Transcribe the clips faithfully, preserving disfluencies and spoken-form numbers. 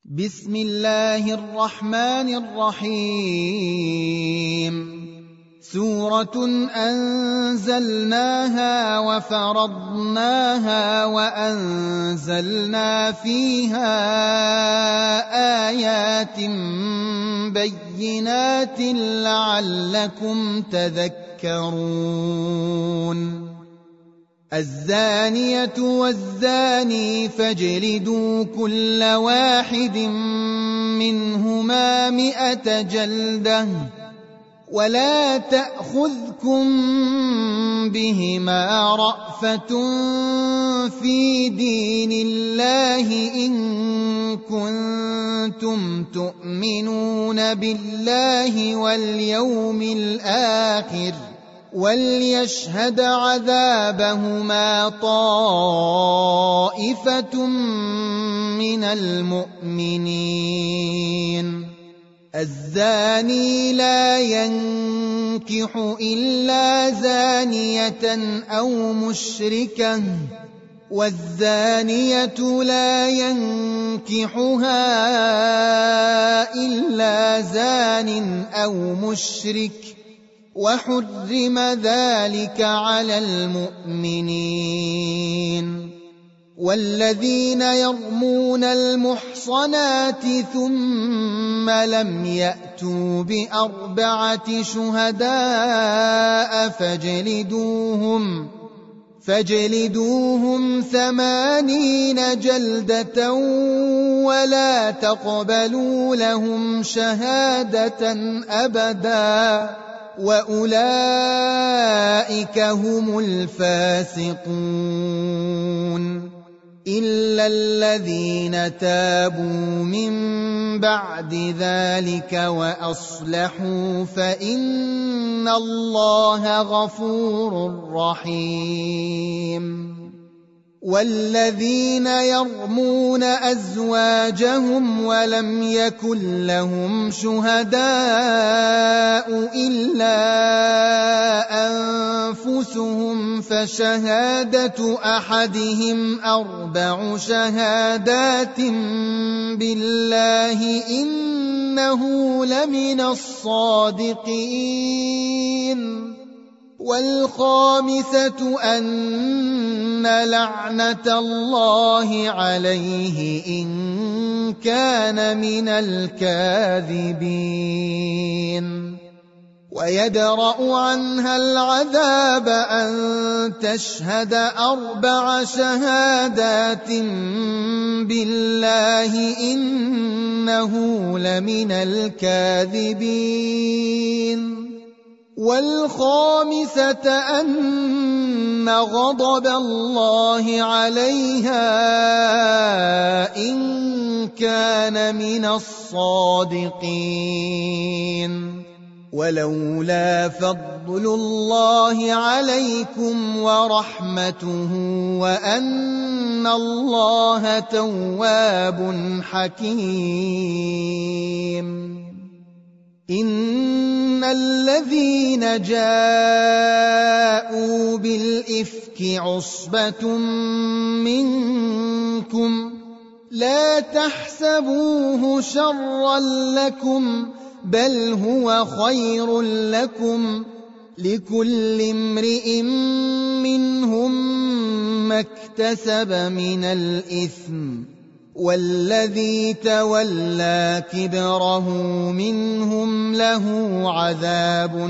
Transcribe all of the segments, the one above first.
بسم الله الرحمن الرحيم سورة أنزلناها وفرضناها وأنزلنا فيها آيات بينات لعلكم تذكرون الزانية والزاني فاجلدوا كل واحد منهما مئة جلدة ولا تأخذكم بهما رأفة في دين الله إن كنتم تؤمنون بالله واليوم الآخر وليشهد عذابهما طائفة من المؤمنين الزاني لا ينكح إلا زانية أو مشركة والزانية لا ينكحها إلا زان أو مشرك وحرم ذلك على المؤمنين والذين يرمون المحصنات ثم لم يأتوا بأربعة شهداء فاجلدوهم فاجلدوهم ثمانين جلدة ولا تقبلوا لهم شهادة أبدا وأولئك هم الفاسقون إلا الذين تابوا من بعد ذلك وأصلحوا فإن الله غفور رحيم والذين يرمون أزواجهم ولم يكن لهم شهداء إلا أنفسهم فشهادة أحدهم أربع شهادات بالله إنه لمن الصادقين والخامسة أن لعنة الله عليه إن كان من الكاذبين ويدرأ عنها العذاب أن تشهد أربع شهادات بالله إنه لمن الكاذبين والخامسة أن غضب الله عليها إن كان من الصادقين ولولا فضل الله عليكم ورحمته وأن الله تواب حكيم إن الذين جاءوا بالإفك عصبة منكم لا تحسبوه شرا لكم بل هو خير لكم لكل امرئ منهم ما اكتسب من الإثم والذي تولى كبره منهم له عذاب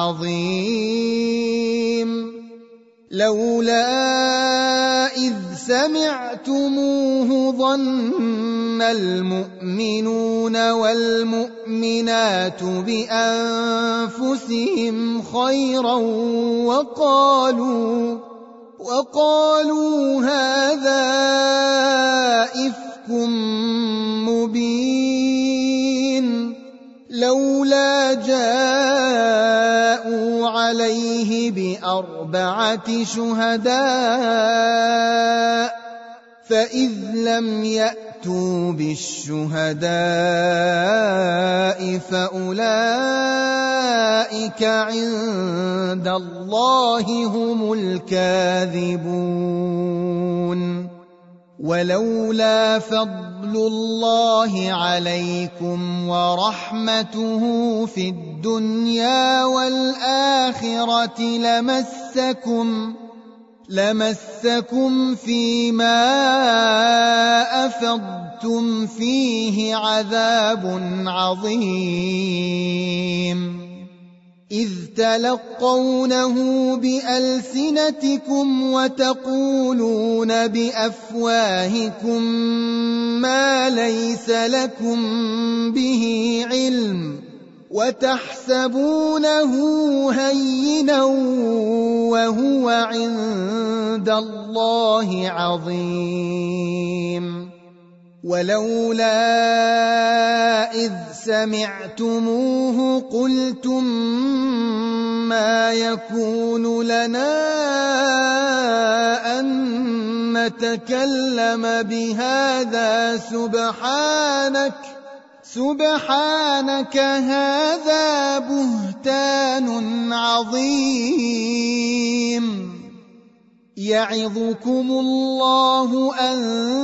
عظيم لولا إذ سمعتموه ظن المؤمنون والمؤمنات بأنفسهم خيرا وقالوا وقالوا هذا إفك مبين لولا جاءوا عليه بأربعة شهداء فإذ لم يأتوا بالشهداء فأولئك عند الله هم الكاذبون ولولا فضل الله عليكم ورحمته في الدنيا والآخرة لمسكم لمسكم فيما أفضتم فيه عذاب عظيم إذ تلقونه بألسنتكم وتقولون بأفواهكم ما ليس لكم به علم وتحسبونه هينا وهو عند الله عظيم ولولا إذ سمعتموه قلتم ما يكون لنا أن نتكلم بهذا سبحانك سبحانك هذا بهتان عظيم يعظكم الله أن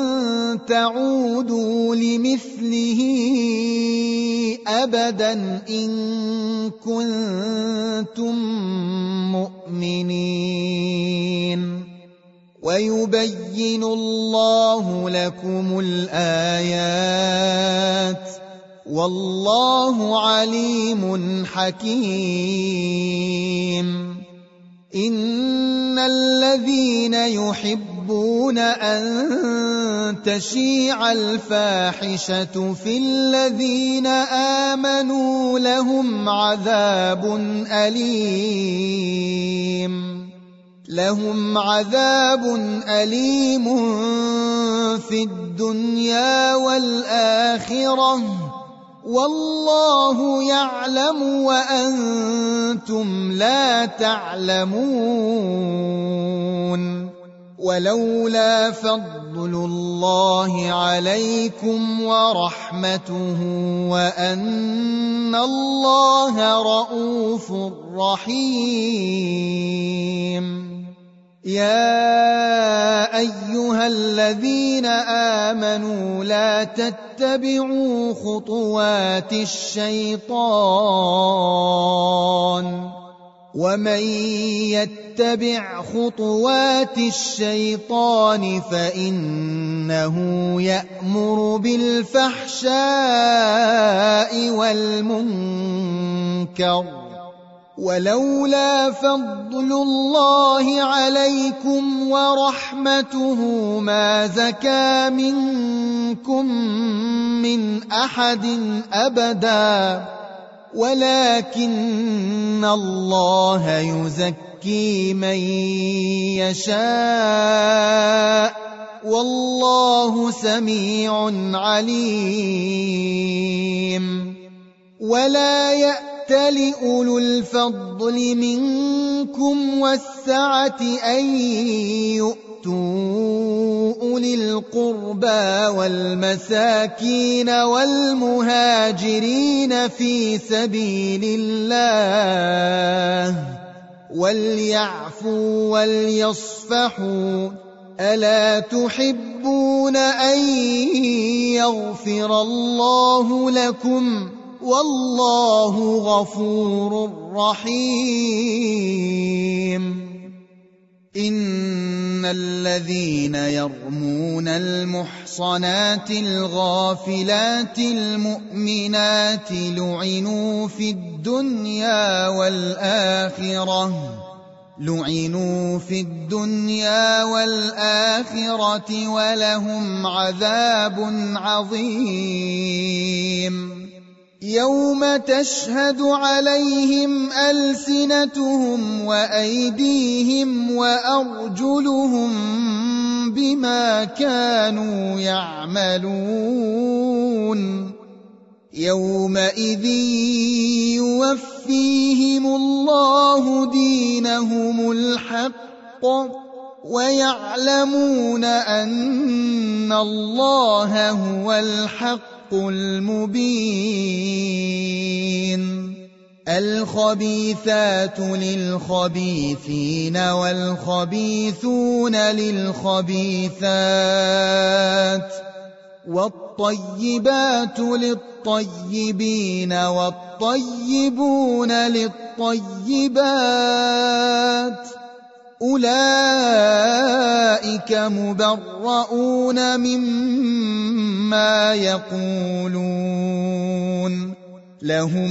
تعودوا لمثله أبدا إن كنتم مؤمنين ويبين الله لكم الآيات والله عليم حكيم إن الذين يحبون أن تشيع الفاحشة في الذين آمنوا لهم عذاب أليم لهم عذاب أليم في الدنيا والآخرة والله يعلم وأنتم لا تعلمون ولولا فضل الله عليكم ورحمته وأن الله رءوف رحيم يا أيها الذين آمنوا لا تتبعوا خطوات الشيطان ومن يتبع خطوات الشيطان فإنه يأمر بالفحشاء والمنكر ولولا فضل الله عليكم ورحمته ما زكى منكم من أحد أبدا ولكن الله يزكي من يشاء والله سميع عليم ولا يأتل أولو الفضل منكم والسعة أن يؤتوا أولي القربى والمساكين والمهاجرين في سبيل الله وليعفوا وليصفحوا ألا تحبون أن يغفر الله لكم والله غفور رحيم إن الذين يرمون المحصنات الغافلات المؤمنات لعنوا في الدنيا والآخرة لعنوا في الدنيا والآخرة ولهم عذاب عظيم يوم تشهد عليهم ألسنتهم وأيديهم وأرجلهم بما كانوا يعملون يومئذ يوفيهم الله دينهم الحق ويعلمون أن الله هو الحق المبين الخبيثات للخبيثين والخبيثون للخبيثات والطيبات للطيبين والطيبون للطيبات أولئك مبرؤون مما يقولون لهم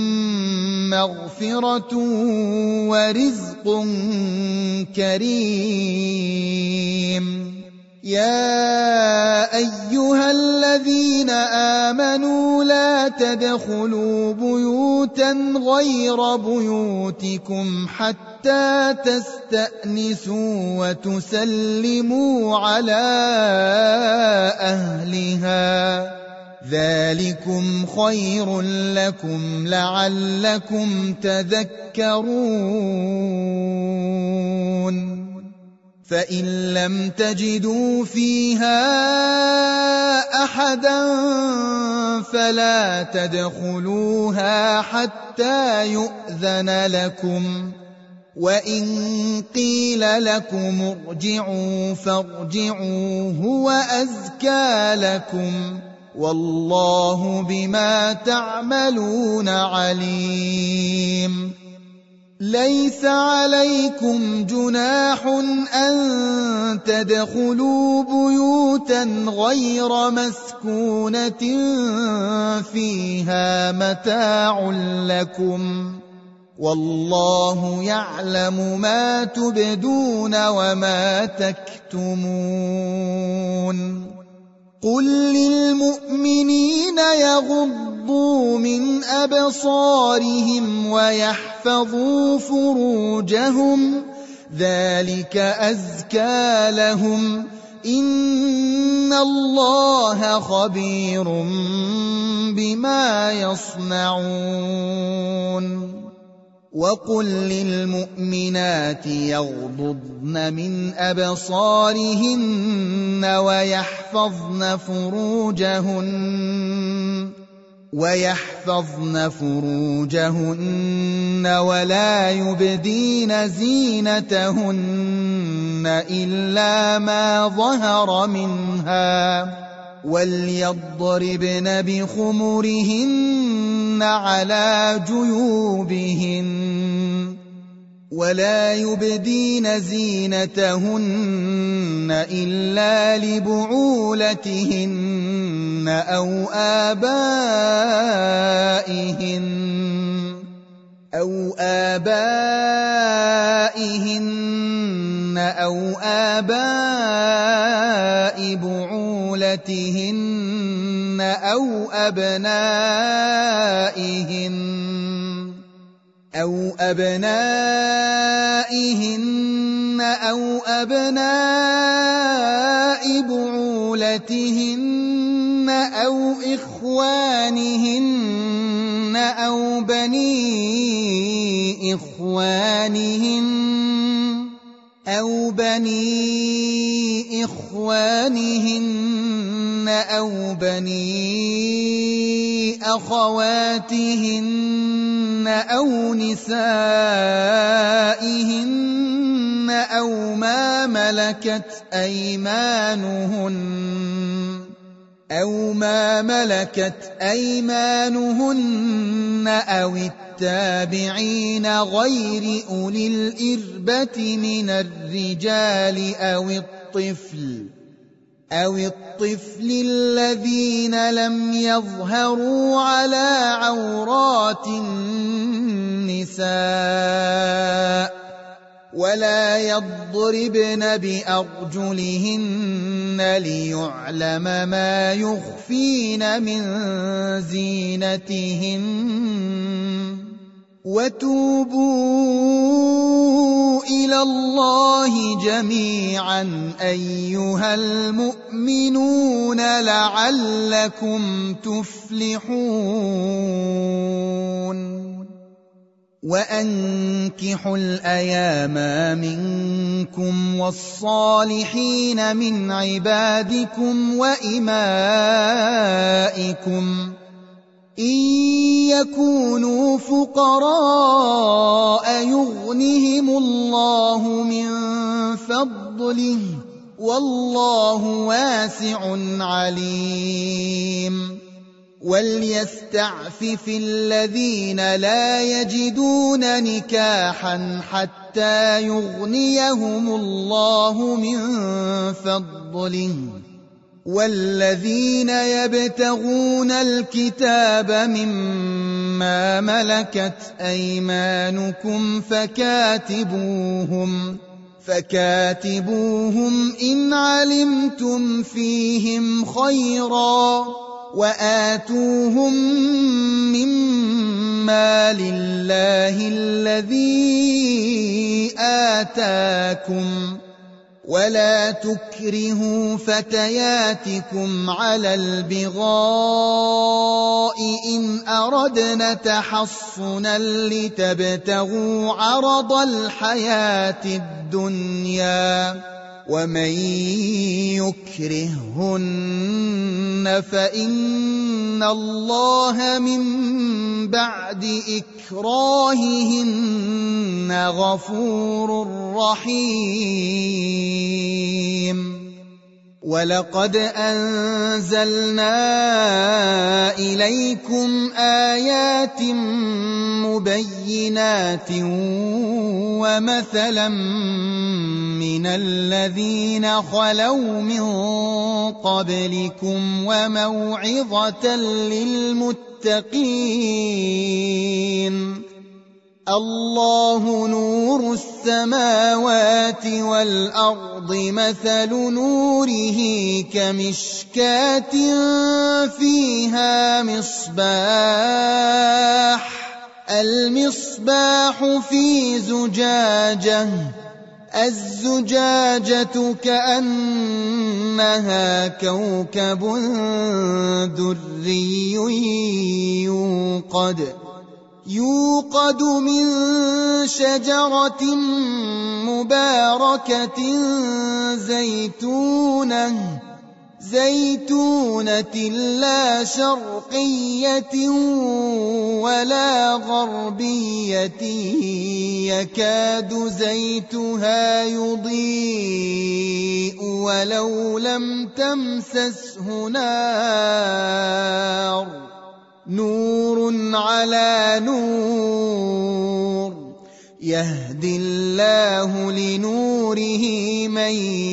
مغفرة ورزق كريم. يا أيها الذين آمنوا لا تدخلوا بيوتا غير بيوتكم حتى تستأنسوا وتسلموا على أهلها ذلكم خير لكم لعلكم تذكرون. فإن لم تجدوا فيها أحدا فلا تدخلوها حتى يؤذن لكم، وإن قيل لكم ارجعوا فارجعوا هو أزكى لكم، والله بما تعملون عليم. ليس عليكم جناح أن تدخلوا بيوتا غير مسكونة فيها متاع لكم، والله يعلم ما تبدون وما تكتمون. قل للمؤمنين يغضوا من أبصارهم ويحفظوا فروجهم ذلك أزكى لهم، إن الله خبير بما يصنعون. وقل للمؤمنات يغضضن من أبصارهن ويحفظن فروجهن ويحفظن فروجهن ولا يبدين زينتهن إلا ما ظهر منها، وليضربن بخمرهن على جيوبهن، ولا يبدين زينتهن إلا لبعولتهن أو آبائهن أو آبائهن أو آباء بعولتهن أو أبنائهن أو أبنائهن أو أبناء بعولتهن أو إخوانهن أو بني إخوانهن أو بني إخوانهن أو بني أخواتهن أو نسائهن أو ما ملكت أيمانهن أو ما ملكت أيمانهن أو التابعين غير أولي الإربة من الرجال أو الطفل أو الطفل الذين لم يظهروا على عورات النساء، ولا يضربن بأرجلهن ليعلم ما يخفين من زينتهن. وتوبوا إلى الله جميعا أيها المؤمنون لعلكم تفلحون. وأنكحوا الأيام منكم والصالحين من عبادكم وإمائكم إن يكونوا فقراء يغنهم الله من فضله والله واسع عليم وليستعفف الذين لا يجدون نكاحا حتى يغنيهم الله من فضله والذين يبتغون الكتاب مما ملكت أيمانكم فكاتبوهم فكاتبوهم إن علمتم فيهم خيرا وآتوهم مما لله الذي آتاكم ولا تكرهوا فتياتكم على البغاء إن أردنا تحصنا لتبتغوا عرض الحياة الدنيا ومن يكرههن فإن الله من بعد إكراههن غفور رحيم ولقد أنزلنا إليكم آيات مبينات ومثلا من الذين خلوا من قبلكم وموعظة للمتقين الله نور السماوات والأرض مثل نوره كمشكاة فيها مصباح المصباح في زجاجة الزجاجة كأنها كوكب دري يوقد يوقد من شجرة مباركة زيتونة زيتونة لا شرقية ولا غربية يكاد زيتها يضيء ولو لم تمسسه نار نور على نور يهدي الله لنوره من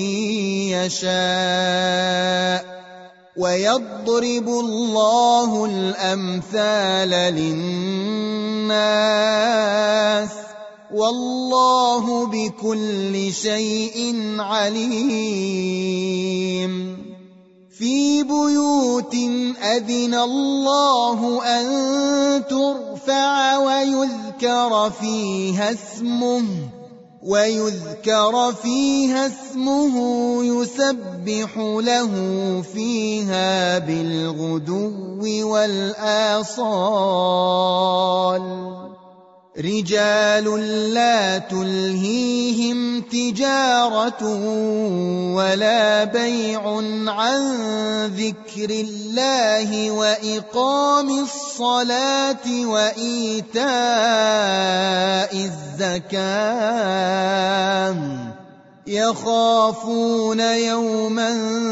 يشاء ويضرب الله الأمثال للناس والله بكل شيء عليم في بيوت أذن الله أن ترفع ويذكر فيها اسمه ويذكر فيها اسمه يسبح له فيها بالغدو والآصال رجال لا تلهيهم تجارة ولا بيع عن ذكر الله وإقام الصلاة وإيتاء الزكاة يخافون يوما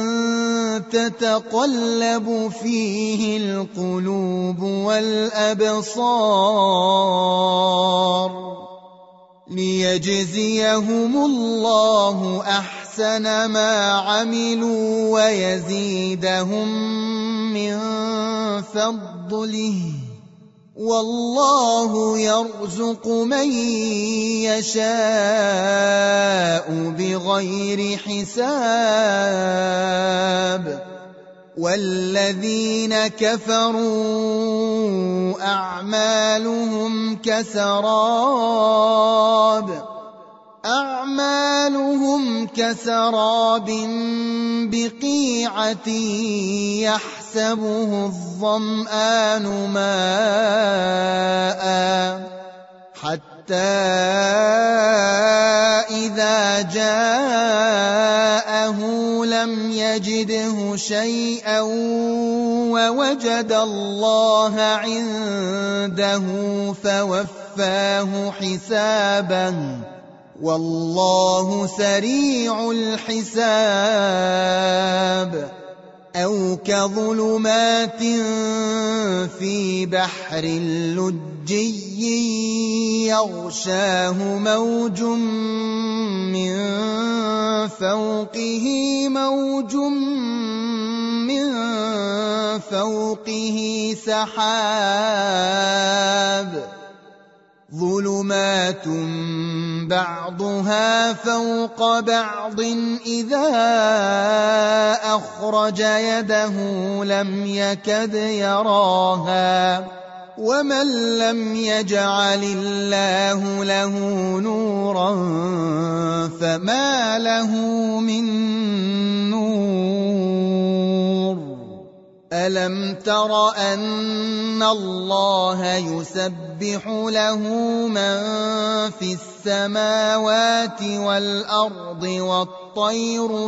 تتقلب فيه القلوب والأبصار ليجزيهم الله أحسن ما عملوا ويزيدهم من فضله والله يرزق من يشاء بغير حساب والذين كفروا أعمالهم كسراب أعمالهم كسراب بقيعة يحسبه الظمآن ماءً حتى إذا جاءه لم يجده شيئا ووجد الله عنده فوفاه حسابه والله سريع الحساب أو كظلمات في بحر لجي يغشاه موج من فوقه موج من فوقه سحاب ظلمات بعضها فوق بعض إذا أخرج يده لم يكد يراها ومن لم يجعل الله له نورا فما له من نور ألم تر أن الله يسبح له من في السماوات والأرض والطير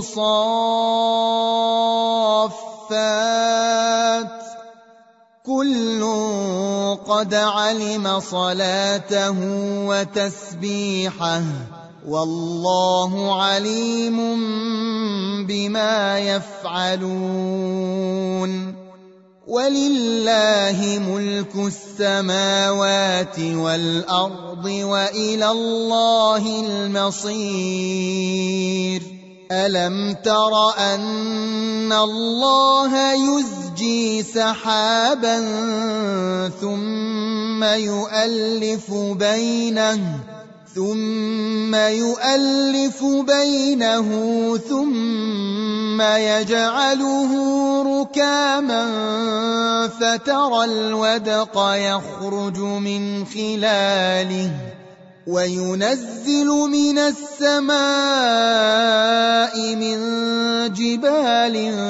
صافات كل قد علم صلاته وتسبيحه والله عليم بما يفعلون ولله ملك السماوات والأرض وإلى الله المصير ألم تر أن الله يزجي سحابا ثم يؤلف بينه ثم يؤلف بينه ثم يجعله ركاما فترى الودق يخرج من خلاله وينزل من السماء من جبال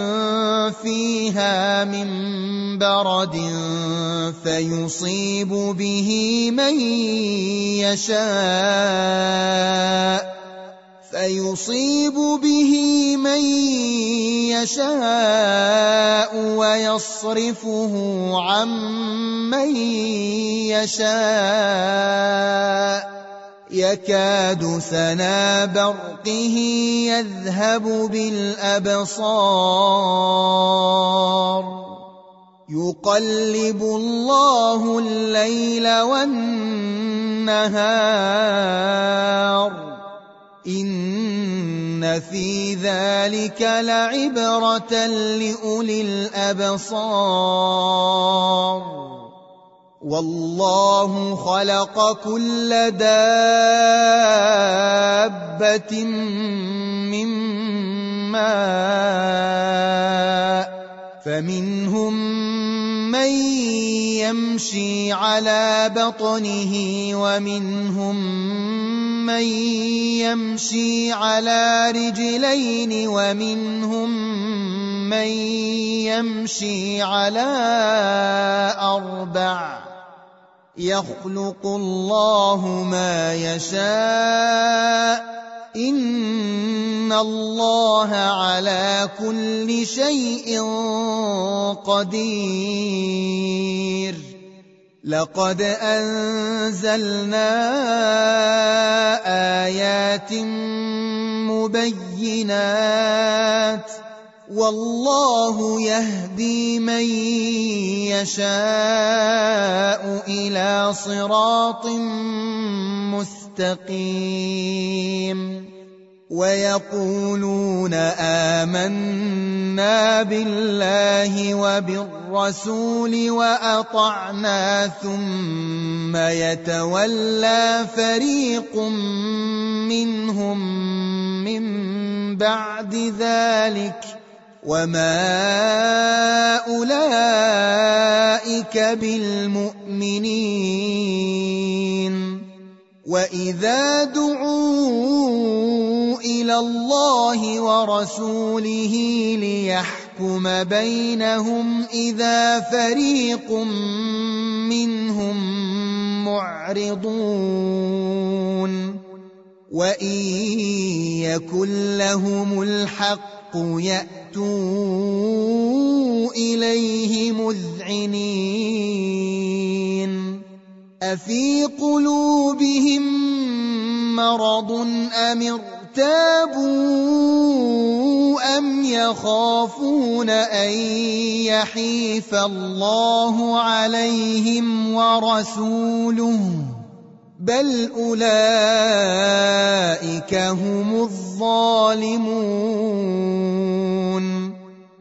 فيها من برد فيصيب به من يشاء فيصيب به من يشاء ويصرفه عن من يشاء يكاد سنا برقه يذهب بالأبصار يقلب الله الليل والنهار إن في ذلك لعبرة لأولي الأبصار والله خلق كل دابة من ماء فمنهم من يمشي على بطنه ومنهم من يمشي على رجلين ومنهم من يمشي على أربع يخلق الله ما يشاء إن الله على كل شيء قدير لقد أنزلنا آيات مبينات والله يهدي من يشاء إلى صراط مستقيم ويقولون آمنا بالله وبالرسول وأطعنا ثم يتولى فريق منهم من بعد ذلك وما أولئك بالمؤمنين وإذا دعوا إلى الله ورسوله ليحكم بينهم إذا فريق منهم معرضون وإن يكن لهم الحق يأتوا إليه مذعنين أفي قلوبهم مرض أم ارتابوا أم يخافون أن يحيف الله عليهم ورسوله بل أولئك هم الظالمون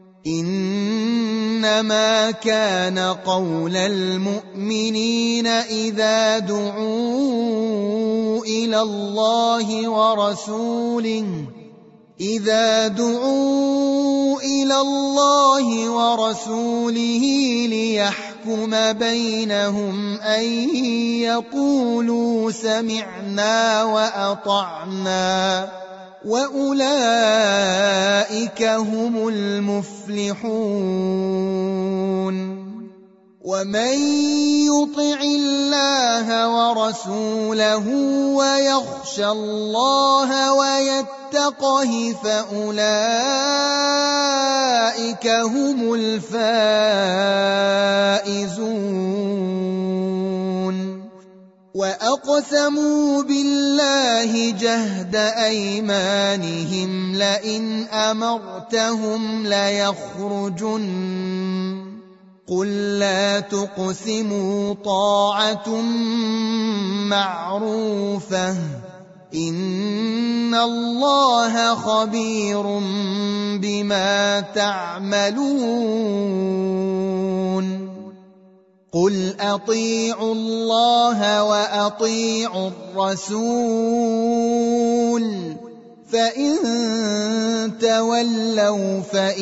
إنما كان قول المؤمنين إذا دعوا إلى الله ورسوله إذا دعوا إلى الله ورسوله ليحكم بينهم أن يقولوا سمعنا وأطعنا وأولئك هم المفلحون ومن يطع الله ورسوله ويخشى الله ويتقه فأولئك هم الفائزون وأقسموا بالله جهد أيمانهم لئن أمرتهم ليخرجن قل لا تقسموا طاعة معروفة إن الله خبير بما تعملون قل أطيعوا الله وأطيعوا الرسول فإن تولوا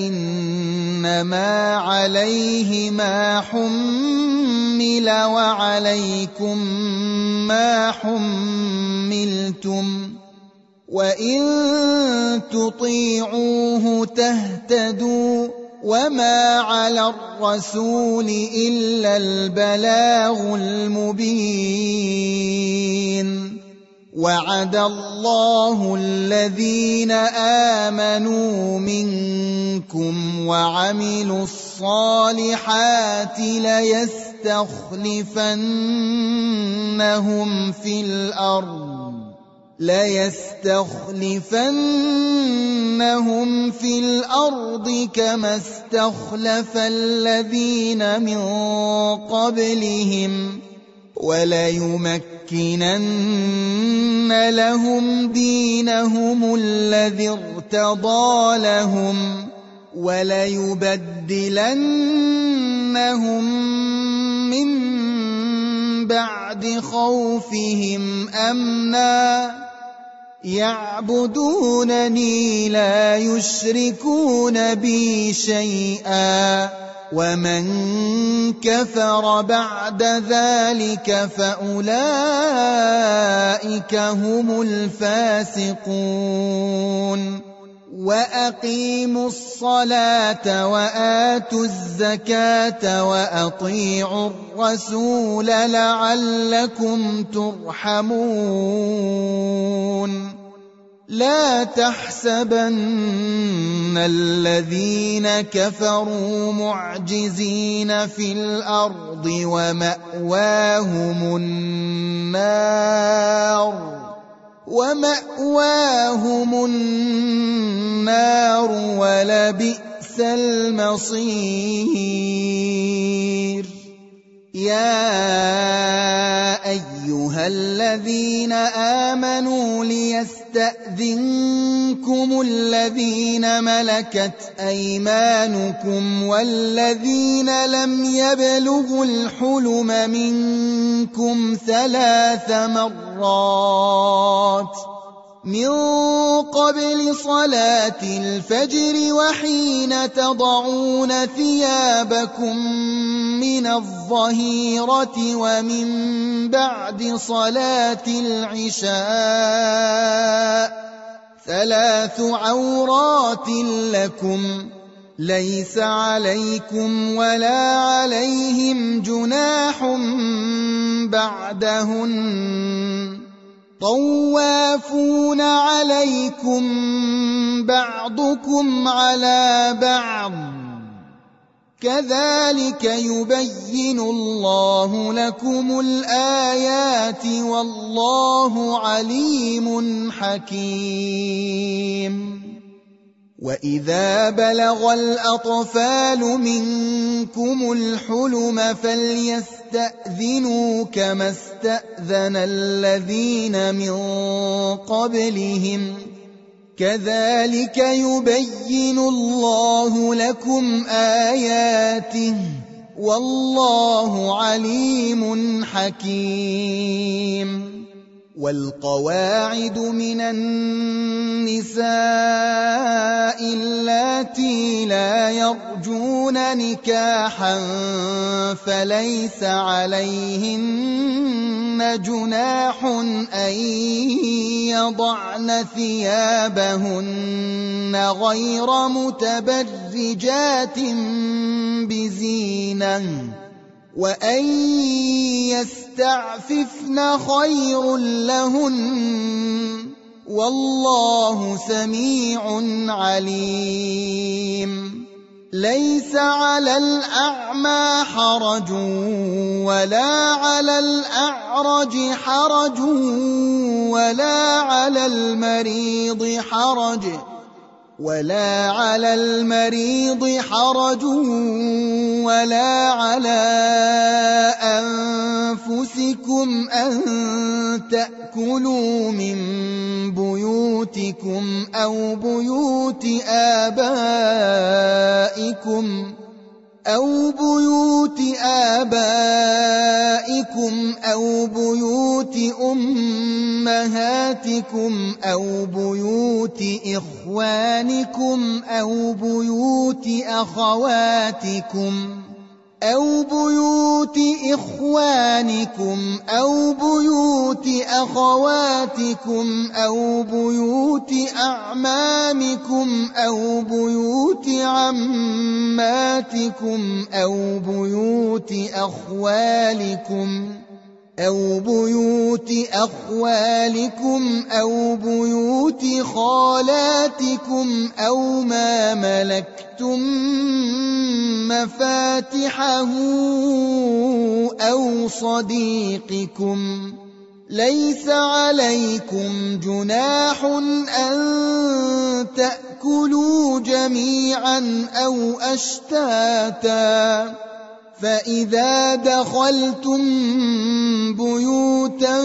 فإنما عليه ما حمل وعليكم ما حملتم وإن تطيعوه تهتدوا وما على الرسول إلا البلاغ المبين وعد الله الذين آمنوا منكم وعملوا الصالحات ليستخلفنهم في الأرض ليستخلفنهم في الأرض كما استخلف الذين من قبلهم وليمكنن لهم دينهم الذي ارتضى لهم وليبدلنهم من بعد خوفهم أمنا يعبدونني لا يشركون بي شيئا ومن كفر بعد ذلك فأولئك هم الفاسقون وأقيموا الصلاة وآتوا الزكاة وأطيعوا الرسول لعلكم ترحمون لا تحسبن الذين كفروا معجزين في الأرض ومأواهم النار ومأواهم النار ولبئس المصير يا أيها الذين آمنوا ليستأذنكم الذين ملكت أيمانكم والذين لم يبلغوا الحلم منكم ثلاث مرات من قبل صلاة الفجر وحين تضعون ثيابكم من الظهيرة ومن بعد صلاة العشاء ثلاث عورات لكم ليس عليكم ولا عليهم جناح بعدهن طوافون عليكم بعضكم على بعض كذلك يبين الله لكم الآيات والله عليم حكيم وإذا بلغ الأطفال منكم الحلم فليستأذنوا كما استأذن الذين من قبلهم كذلك يبين الله لكم آياته والله عليم حكيم والقواعد من النساء اللاتي لا يرجون نكاحا فليس عليهن جناح أن يضعن ثيابهن غير متبرجات بزينة وأن يستعففن خير لهن والله سميع عليم ليس على الأعمى حرج ولا على الأعرج حرج ولا على المريض حرج ولا على المريض حرج ولا على أنفسكم أن تأكلوا من بيوتكم أو بيوت آبائكم أو بيوت آبائكم أو بيوت أمهاتكم أو بيوت إخوانكم أو بيوت أخواتكم أو بيوت إخوانكم أو بيوت أخواتكم أو بيوت أعمامكم أو بيوت عماتكم أو بيوت أخوالكم أو بيوت أخوالكم أو بيوت خالاتكم أو ما ملكتم مفاتحه أو صديقكم ليس عليكم جناح أن تأكلوا جميعا أو أشتاتا فإذا دخلتم بيوتا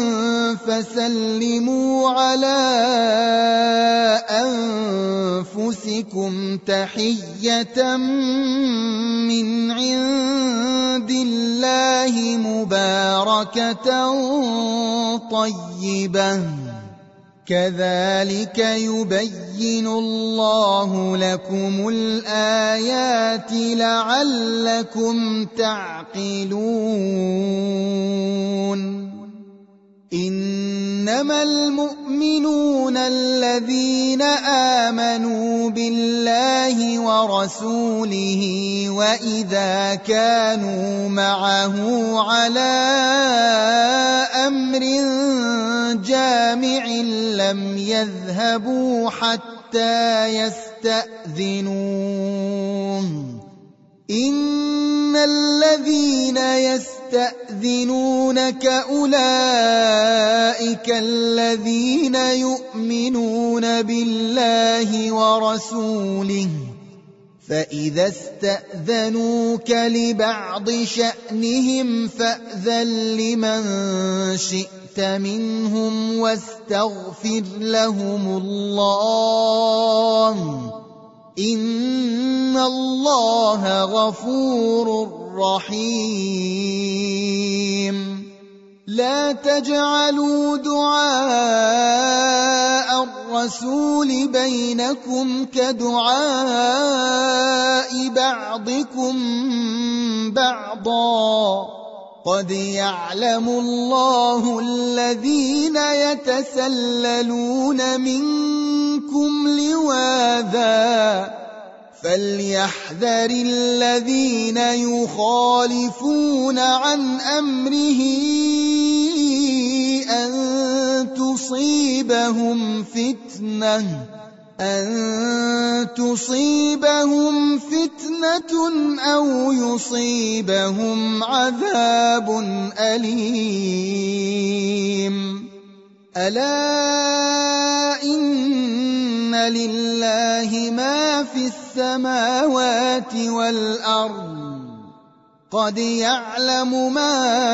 فسلموا على أنفسكم تحية من عند الله مباركة طيبة كذلك يبين الله لكم الآيات لعلكم تعقلون إنما المؤمنون الذين آمنوا بالله ورسوله وإذا كانوا معه على أمر جامع لم يذهبوا حتى يستأذنوه إن الذين يستأذنونك أولئك الذين يؤمنون بالله ورسوله فإذا استأذنوك لبعض شأنهم فأذن لمن شئت منهم واستغفر لهم الله إن الله غفور رحيم لا تجعلوا دعاء الرسول بينكم كدعاء بعضكم بعضا قد يعلم الله الذين يتسللون منكم لواذا فليحذر الذين يخالفون عن أمره أن تصيبهم فتنة أن تصيبهم فتنة أو يصيبهم عذاب أليم. ألا إن لله ما في السماوات والأرض قد يعلم ما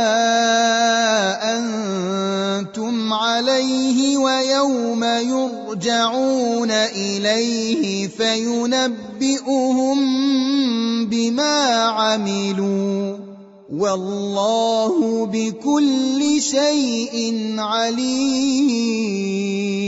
أنتم عليه ويوم يرجعون إليه فينبئهم بما عملوا والله بكل شيء عليم.